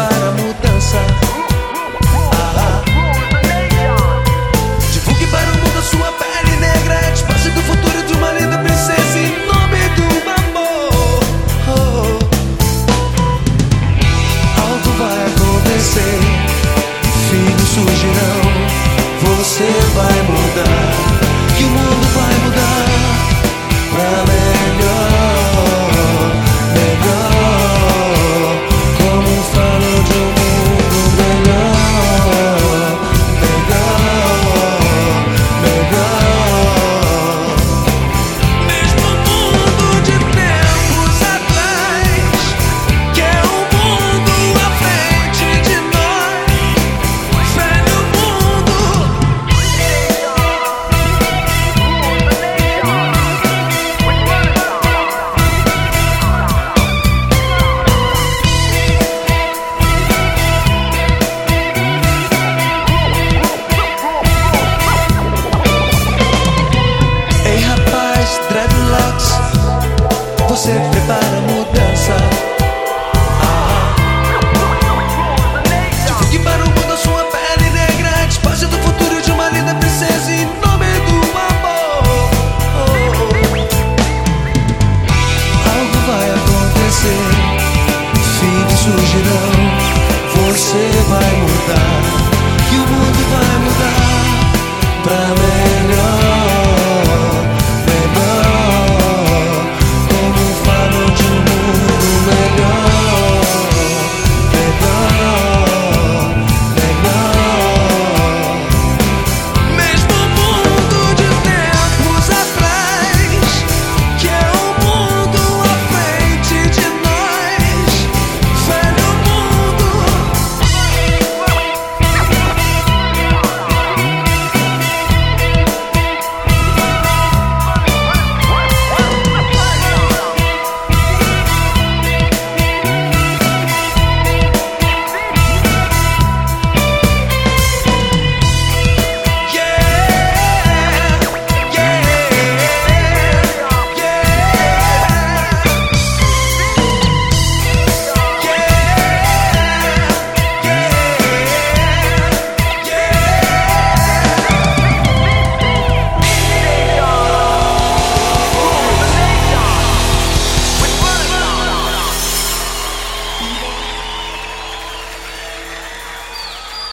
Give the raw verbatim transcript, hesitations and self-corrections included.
para a mudança. Ah, divulgue para o mundo a sua pele negra. É despacho do futuro de uma linda princesa em nome do amor. Oh. Algo vai acontecer, filhos surgirão, você vai mudar, que o mundo vai mudar pra melhor, melhor. Como falo de um mundo melhor, melhor, melhor. Mesmo mundo de tempos atrás, que é um mundo à frente de nós, velho mundo. Ei rapaz, dreadlocks, você prepara a mudança. Ah, divulgue para o mundo a sua pele negra. Despacho do futuro de uma linda princesa em nome do amor. Oh. Algo vai acontecer, filhos surgirão, você vai mudar, que o mundo vai mudar pra melhor.